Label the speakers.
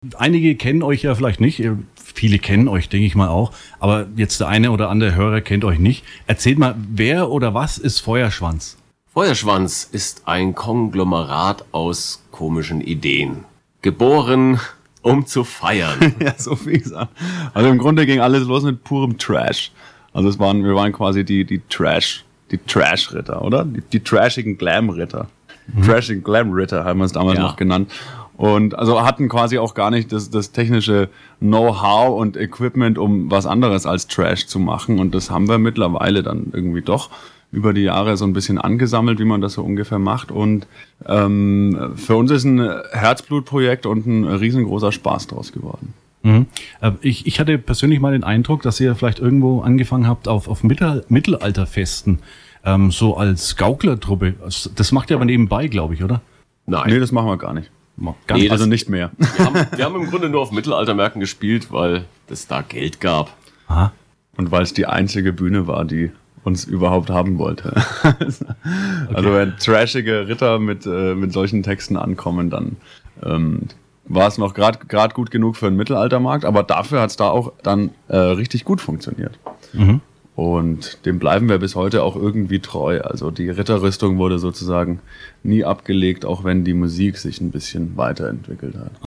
Speaker 1: Einige kennen euch ja vielleicht nicht, viele kennen euch, denke ich mal auch, aber jetzt der eine oder andere Hörer kennt euch nicht. Erzählt mal, wer oder was ist Feuerschwanz?
Speaker 2: Feuerschwanz ist ein Konglomerat aus komischen Ideen. Geboren, um zu feiern.
Speaker 3: Ja, so viel gesagt. Also im Grunde ging alles los mit purem Trash. Also wir waren quasi die Trash-Ritter, oder? Die trashigen Glam-Ritter. Trashigen Glam-Ritter haben wir es damals noch genannt. Und also hatten quasi auch gar nicht das technische Know-how und Equipment, um was anderes als Trash zu machen. Und das haben wir mittlerweile dann irgendwie doch über die Jahre so ein bisschen angesammelt, wie man das so ungefähr macht. Und für uns ist ein Herzblutprojekt und ein riesengroßer Spaß draus geworden.
Speaker 1: Mhm. Ich hatte persönlich mal den Eindruck, dass ihr vielleicht irgendwo angefangen habt auf Mittelalterfesten, so als Gauklertruppe. Das macht ihr aber nebenbei, glaube ich, oder?
Speaker 2: Nein.
Speaker 3: Nee, das machen wir gar nicht. Also nicht mehr.
Speaker 2: Wir haben im Grunde nur auf Mittelaltermärkten gespielt, weil es da Geld gab.
Speaker 1: Aha.
Speaker 3: Und weil es die einzige Bühne war, die uns überhaupt haben wollte. Also wenn trashige Ritter mit solchen Texten ankommen, dann war es noch gerade gut genug für einen Mittelaltermarkt, aber dafür hat es da auch dann richtig gut funktioniert. Mhm. Und dem bleiben wir bis heute auch irgendwie treu. Also die Ritterrüstung wurde sozusagen nie abgelegt, auch wenn die Musik sich ein bisschen weiterentwickelt hat.